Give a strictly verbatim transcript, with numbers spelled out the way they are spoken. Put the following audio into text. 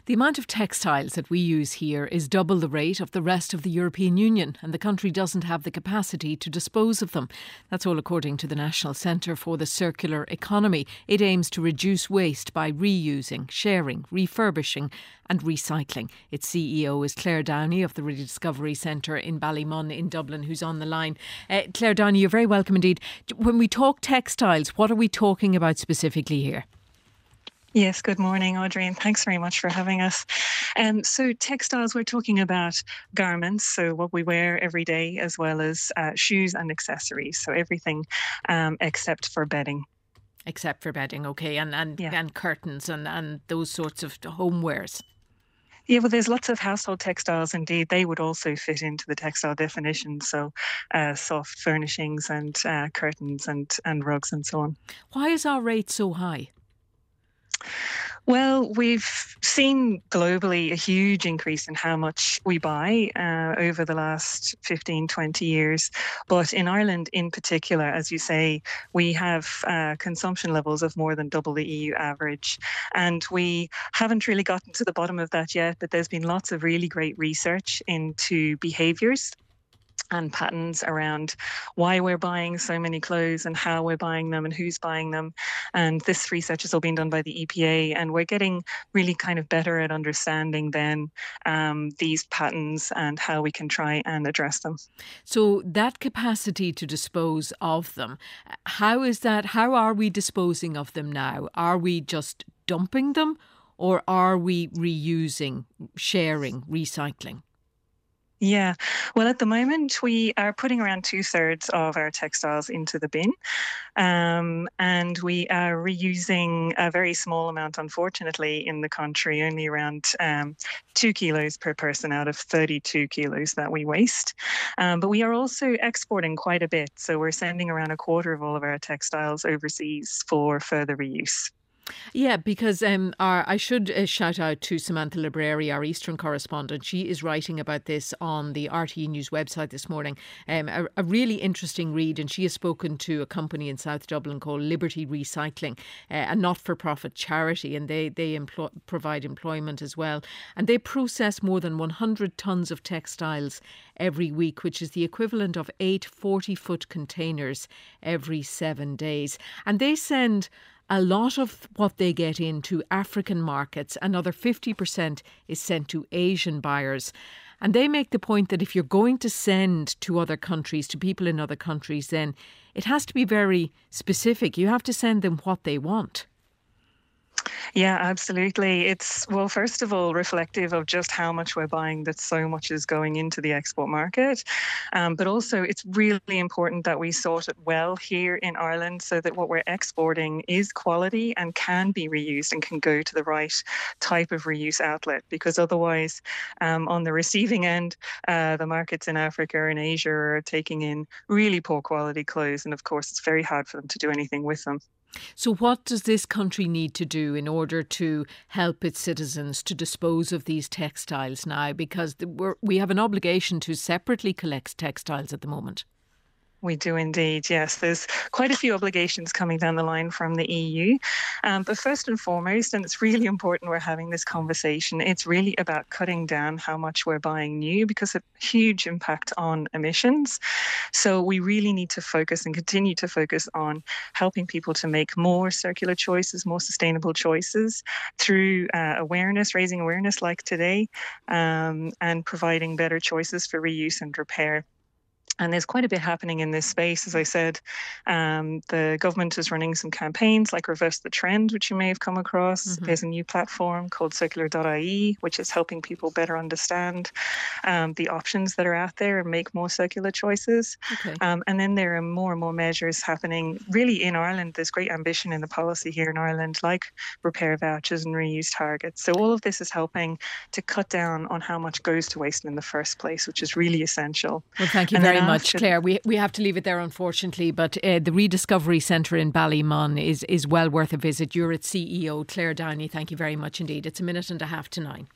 The amount of textiles that we use here is double the rate of the rest of the European Union, and the country doesn't have the capacity to dispose of them. That's all according to the National Centre for the Circular Economy. It aims to reduce waste by reusing, sharing, refurbishing and recycling. Its C E O is Claire Downey of the Rediscovery Centre in Ballymun in Dublin, who's on the line. Uh, Claire Downey, you're very welcome indeed. When we talk textiles, what are we talking about specifically here? Yes, good morning, Audrey, and thanks very much for having us. Um, so textiles, we're talking about garments, so what we wear every day, as well as uh, shoes and accessories, so everything um, except for bedding. Except for bedding, okay, and and, yeah. and curtains and, and those sorts of homewares. Yeah, well, there's lots of household textiles. Indeed, they would also fit into the textile definition. So uh, soft furnishings and uh, curtains and, and rugs and so on. Why is our rate so high? Well, we've seen globally a huge increase in how much we buy uh, over the last fifteen, twenty years. But in Ireland in particular, as you say, we have uh, consumption levels of more than double the E U average. And we haven't really gotten to the bottom of that yet, but there's been lots of really great research into behaviours and patterns around why we're buying so many clothes and how we're buying them and who's buying them. And this research has all been done by the E P A, and we're getting really kind of better at understanding then um, these patterns and how we can try and address them. So that capacity to dispose of them, how is that, how are we disposing of them now? Are we just dumping them, or are we reusing, sharing, recycling? Yeah, well, at the moment, we are putting around two thirds of our textiles into the bin, um, and we are reusing a very small amount, unfortunately, in the country, only around um, two kilos per person out of thirty-two kilos that we waste. Um, but we are also exporting quite a bit. So we're sending around a quarter of all of our textiles overseas for further reuse. Yeah, because um, our, I should uh, shout out to Samantha Libreri, our Eastern correspondent. She is writing about this on the R T E News website this morning. Um, a, a really interesting read, and she has spoken to a company in South Dublin called Liberty Recycling, uh, a not-for-profit charity, and they, they employ, provide employment as well. And they process more than one hundred tonnes of textiles every week, which is the equivalent of eight forty-foot containers every seven days. And they send a lot of what they get into African markets, another fifty percent is sent to Asian buyers. And they make the point that if you're going to send to other countries, to people in other countries, then it has to be very specific. You have to send them what they want. Yeah, absolutely. It's, well, first of all, reflective of just how much we're buying, that so much is going into the export market. Um, but also, it's really important that we sort it well here in Ireland so that what we're exporting is quality and can be reused and can go to the right type of reuse outlet. Because otherwise, um, on the receiving end, uh, the markets in Africa and Asia are taking in really poor quality clothes. And of course, it's very hard for them to do anything with them. So what does this country need to do in order to help its citizens to dispose of these textiles now? Because we're, we have an obligation to separately collect textiles at the moment. We do indeed, yes. There's quite a few obligations coming down the line from the E U. Um, but first and foremost, and it's really important we're having this conversation, it's really about cutting down how much we're buying new, because of a huge impact on emissions. So we really need to focus and continue to focus on helping people to make more circular choices, more sustainable choices through uh, awareness, raising awareness like today, um, and providing better choices for reuse and repair. And there's quite a bit happening in this space. As I said, um, the government is running some campaigns like Reverse the Trend, which you may have come across. Mm-hmm. There's a new platform called circular dot I E, which is helping people better understand um, the options that are out there and make more circular choices. Okay. Um, and then there are more and more measures happening really in Ireland. There's great ambition in the policy here in Ireland, like repair vouchers and reuse targets. So all of this is helping to cut down on how much goes to waste in the first place, which is really essential. Well, thank you and very much. much, Claire. We we have to leave it there, unfortunately, but uh, the Rediscovery Centre in Ballymun is, is well worth a visit. You're its C E O, Claire Downey. Thank you very much indeed. It's a minute and a half to nine.